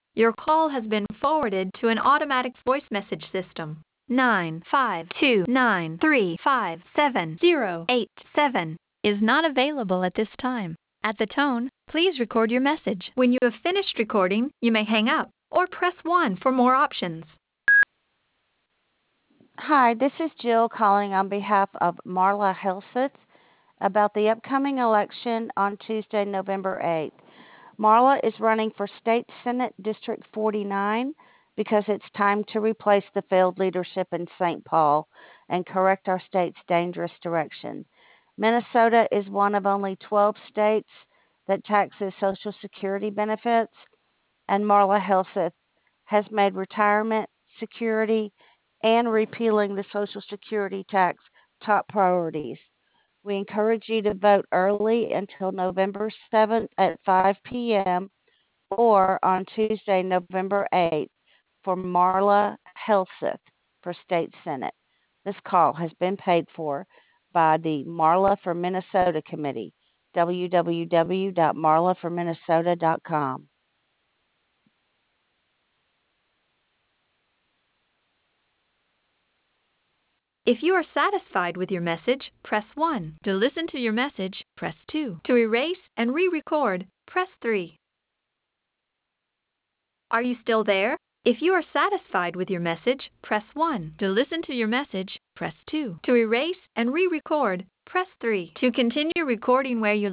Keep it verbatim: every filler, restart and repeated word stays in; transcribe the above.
Your call has been forwarded to an automatic voice message system. nine five two nine three five seven zero eight seven is not available at this time. At the tone, please record your message. When you have finished recording, you may hang up or press one for more options. Hi, this is Jill calling on behalf of Marla Helseth about the upcoming election on Tuesday, November eighth. Marla is running for State Senate District forty-nine because it's time to replace the failed leadership in Saint Paul and correct our state's dangerous direction. Minnesota is one of only twelve states that taxes Social Security benefits, and Marla Helseth has made retirement, security, and repealing the Social Security tax top priorities. We encourage you to vote early until November seventh at five p.m. or on Tuesday, November eighth for Marla Helseth for State Senate. This call has been paid for by the Marla for Minnesota Committee, w w w dot marla for minnesota dot com. If you are satisfied with your message, press one. To listen to your message, press two. To erase and re-record, press three. Are you still there? If you are satisfied with your message, press one. To listen to your message, press two. To erase and re-record, press three. To continue recording where you